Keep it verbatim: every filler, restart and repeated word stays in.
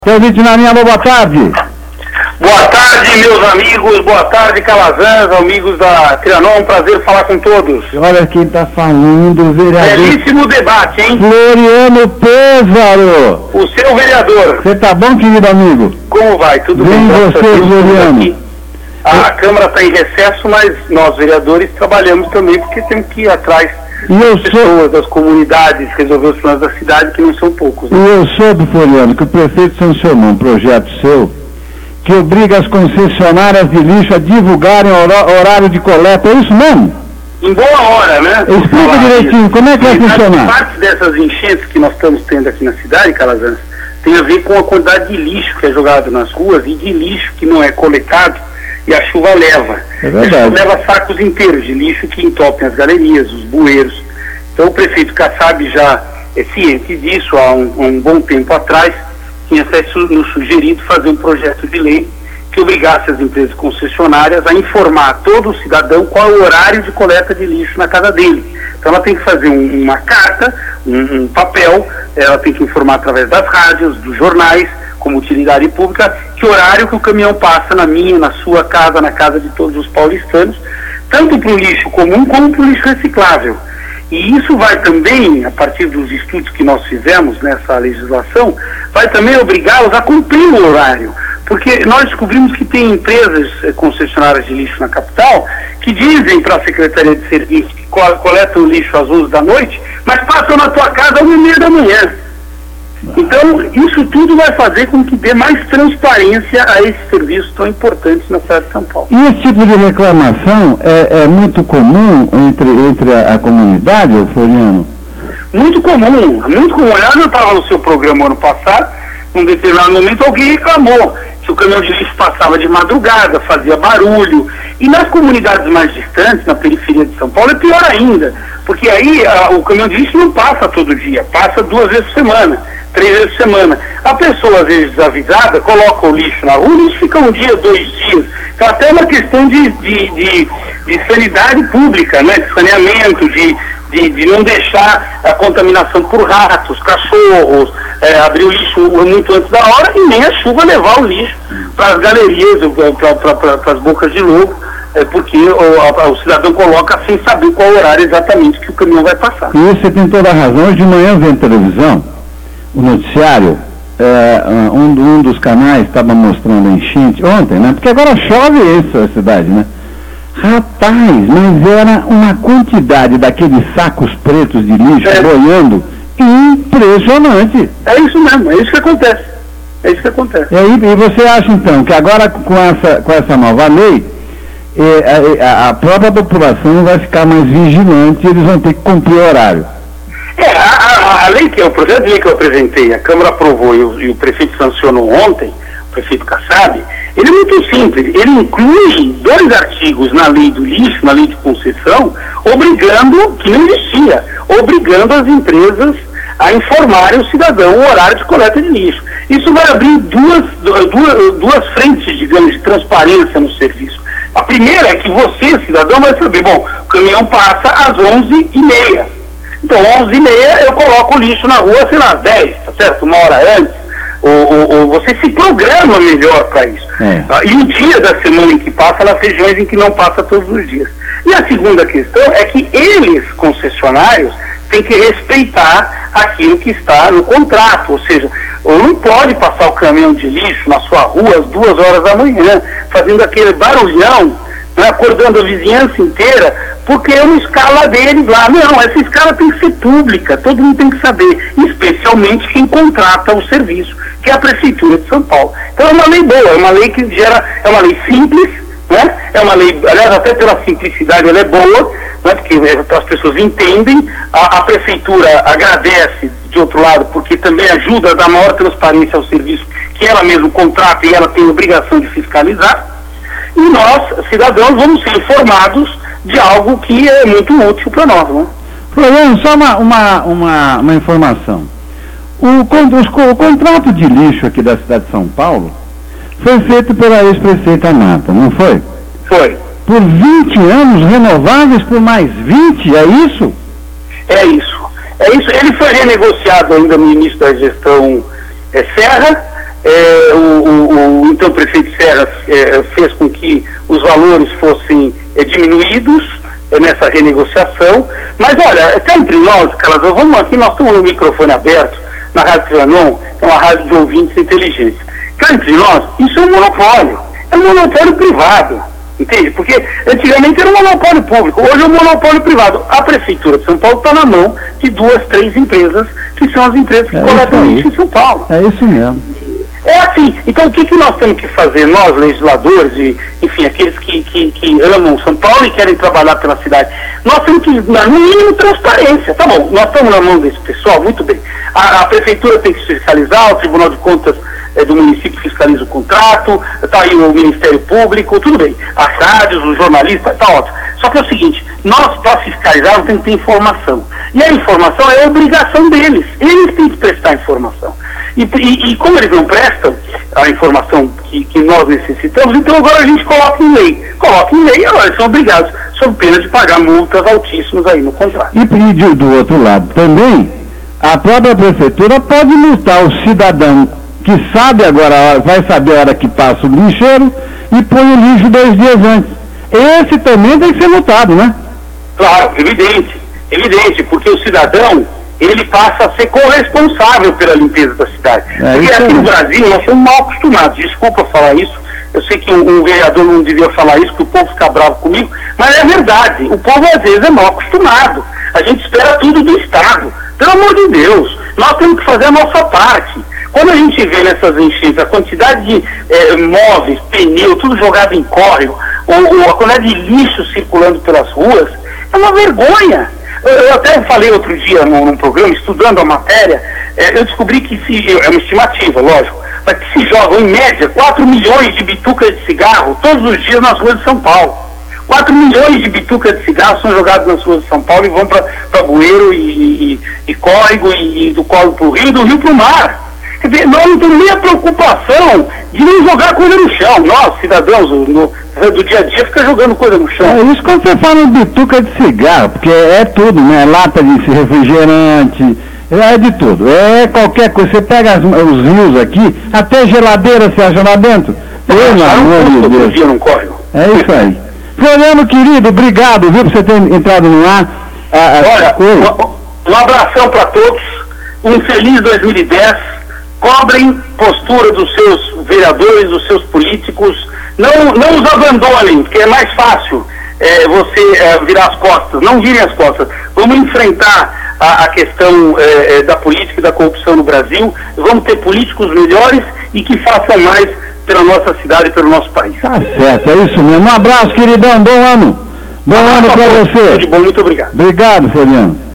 Seu Vitinarinha, boa tarde. Boa tarde, meus amigos, boa tarde, Calazans, amigos da Trianon, um prazer falar com todos. Olha quem está falando, vereador. Belíssimo debate, hein? Floriano Pêsaro. O seu vereador. Você tá bom, querido amigo? Como vai? Tudo bem? Vem você, Floriano. A Eu... Câmara está em recesso, mas nós, vereadores, trabalhamos também, porque temos que ir atrás e eu das pessoas, sou... das comunidades, resolver os problemas da cidade, que não são poucos. Né? E eu soube, Floriano, que o prefeito sancionou um projeto seu que obriga as concessionárias de lixo a divulgarem o horário de coleta, é isso mesmo? Em boa hora, né? Explica direitinho, como é que vai funcionar? Parte dessas enchentes que nós estamos tendo aqui na cidade, Calazans, tem a ver com a quantidade de lixo que é jogado nas ruas e de lixo que não é coletado e a chuva leva. É verdade. A chuva leva sacos inteiros de lixo que entopem as galerias, os bueiros. Então o prefeito Kassab já é ciente disso há um, um bom tempo atrás, tinha nos sugerido fazer um projeto de lei que obrigasse as empresas concessionárias a informar todo o cidadão qual é o horário de coleta de lixo na casa dele. Então ela tem que fazer um, uma carta, um, um papel, ela tem que informar através das rádios, dos jornais, como utilidade pública, que horário que o caminhão passa na minha, na sua casa, na casa de todos os paulistanos, tanto para o lixo comum como para o lixo reciclável. E isso vai também, a partir dos estudos que nós fizemos nessa legislação, vai também obrigá-los a cumprir o horário. Porque nós descobrimos que tem empresas eh, concessionárias de lixo na capital que dizem para a Secretaria de Serviço que coletam o lixo às onze da noite, mas passam na tua casa às uma e meia da manhã. Então, isso tudo vai fazer com que dê mais transparência a esses serviços tão importantes na cidade de São Paulo. E esse tipo de reclamação é, é muito comum entre, entre a, a comunidade, Floriano? Muito comum, muito comum. Aliás, eu estava no seu programa ano passado, num determinado momento alguém reclamou que o caminhão de lixo passava de madrugada, fazia barulho. E nas comunidades mais distantes, na periferia de São Paulo, é pior ainda, porque aí a, o caminhão de lixo não passa todo dia, passa duas vezes por semana, três vezes por semana. A pessoa, às vezes desavisada, coloca o lixo na rua, o lixo fica um dia, dois dias. Então até é uma questão de, de, de, de sanidade pública, né? De saneamento, de, de, de não deixar a contaminação por ratos, cachorros, é, abrir o lixo muito antes da hora e nem a chuva levar o lixo para as galerias, para as bocas de lobo, é, porque o, o cidadão coloca sem saber qual horário exatamente que o caminhão vai passar. E você tem toda a razão. Hoje de manhã, vendo televisão, o noticiário, é, um, um dos canais estava mostrando a enchente ontem, né? Porque agora chove isso a cidade, né? Rapaz, mas era uma quantidade daqueles sacos pretos de lixo é. boiando impressionante. É isso mesmo, é isso que acontece. É isso que acontece. E, aí, e você acha então que agora com essa, com essa nova lei, eh, a, a própria população vai ficar mais vigilante e eles vão ter que cumprir o horário? É, a, a, a lei que é o projeto de lei que eu apresentei, a Câmara aprovou e o, e o prefeito sancionou ontem, o prefeito Kassab, ele é muito simples, ele inclui dois artigos na lei do lixo, na lei de concessão, obrigando, que não existia, obrigando as empresas a informarem o cidadão o horário de coleta de lixo. Isso vai abrir duas, duas, duas frentes, digamos, de transparência no serviço. A primeira é que você, cidadão, vai saber, bom, o caminhão passa às onze e meia. Então, onze e meia eu coloco o lixo na rua, sei lá, às dez, tá certo? Uma hora antes. Ou, ou, ou você se programa melhor para isso. É. Ah, e o dia da semana em que passa, nas regiões em que não passa todos os dias. E a segunda questão é que eles, concessionários, têm que respeitar aquilo que está no contrato. Ou seja, não pode passar o caminhão de lixo na sua rua às duas horas da manhã, fazendo aquele barulhão, né, acordando a vizinhança inteira, porque é uma escala deles lá. Não, essa escala tem que ser pública, todo mundo tem que saber, especialmente quem contrata o serviço, que é a Prefeitura de São Paulo. Então é uma lei boa, é uma lei que gera, é uma lei simples, né? É uma lei, aliás, até pela simplicidade ela é boa, né? Porque as pessoas entendem, a, a Prefeitura agradece, de outro lado, porque também ajuda a dar maior transparência ao serviço que ela mesma contrata e ela tem obrigação de fiscalizar. E nós, cidadãos, vamos ser informados de algo que é muito útil para nós, né? Floriano, só uma, uma, uma, uma informação. O, o, o contrato de lixo aqui da cidade de São Paulo foi feito pela ex-prefeita Nata, não foi? Foi. Por vinte anos, renováveis por mais vinte, é isso? É isso. É isso. Ele foi renegociado ainda no início da gestão é, Serra, é, o, o, o então prefeito Serra é, fez com que os valores fossem é, diminuídos é, nessa renegociação, mas olha, até entre nós, Carlos, vamos aqui, nós estamos no microfone aberto, na Rádio Trianon, que é uma rádio de ouvintes inteligentes. Cá entre nós, isso é um monopólio, é um monopólio privado, entende? Porque antigamente era um monopólio público, hoje é um monopólio privado. A Prefeitura de São Paulo está na mão de duas, três empresas, que são as empresas que é coletam lixo em São Paulo. É isso mesmo. É assim, então o que, que nós temos que fazer, nós legisladores e, enfim, aqueles que, que, que amam São Paulo e querem trabalhar pela cidade, nós temos que, no mínimo, transparência. Tá bom, nós estamos na mão desse pessoal, muito bem. A, a Prefeitura tem que fiscalizar, o Tribunal de Contas é, do município fiscaliza o contrato, está aí o Ministério Público, tudo bem. As rádios, os jornalistas, está ótimo. Só que é o seguinte, nós, para fiscalizar, nós temos que ter informação. E a informação é a obrigação deles. Eles têm que prestar informação. E, e, e como eles não prestam a informação que, que nós necessitamos, então agora a gente coloca em lei. Coloca em lei, agora eles são obrigados, sob pena de pagar multas altíssimas aí no contrato. E pedir do outro lado também, a própria prefeitura pode multar o cidadão que sabe agora, vai saber a hora que passa o lixeiro e põe o lixo dois dias antes. Esse também tem que ser multado, né? Claro, evidente, evidente, porque o cidadão, ele passa a ser corresponsável pela limpeza da cidade. É, porque aqui no Brasil nós somos mal acostumados, desculpa falar isso, eu sei que um, um vereador não devia falar isso, que o povo fica bravo comigo, mas é verdade, o povo às vezes é mal acostumado, a gente espera tudo do Estado, pelo amor de Deus, nós temos que fazer a nossa parte. Quando a gente vê nessas enchentes a quantidade de é, móveis, pneu, tudo jogado em córrego, ou, ou a quantidade de lixo circulando pelas ruas, é uma vergonha. Eu até falei outro dia num, num programa, estudando a matéria, é, eu descobri que se, é uma estimativa, lógico, mas que se jogam em média quatro milhões de bitucas de cigarro todos os dias nas ruas de São Paulo. quatro milhões de bitucas de cigarro são jogadas nas ruas de São Paulo e vão para Bueiro e, e, e Córrego e, e do Córrego para o Rio e do Rio para o mar. Quer dizer, nós não temos nem a preocupação de não jogar coisa no chão. Nós, cidadãos no, do dia a dia, fica jogando coisa no chão. É isso quando você fala em bituca de cigarro, porque é tudo, né? Lata de refrigerante, é de tudo. É qualquer coisa. Você pega as, os rios aqui, até geladeira se acha lá dentro. Pelo amor de Deus. Dia não córrego. É isso aí. Floriano, querido, obrigado, viu, por você ter entrado no ar. Ah, Olha, um, um abração para todos. Um feliz dois mil e dez. Cobrem postura dos seus vereadores, dos seus políticos, não, não os abandonem, porque é mais fácil é, você é, virar as costas, não virem as costas. Vamos enfrentar a, a questão é, da política e da corrupção no Brasil, vamos ter políticos melhores e que façam mais pela nossa cidade e pelo nosso país. Tá certo, é isso mesmo. Um abraço, queridão, bom ano. Bom ano para você. Tudo de bom, muito obrigado. Obrigado, Floriano.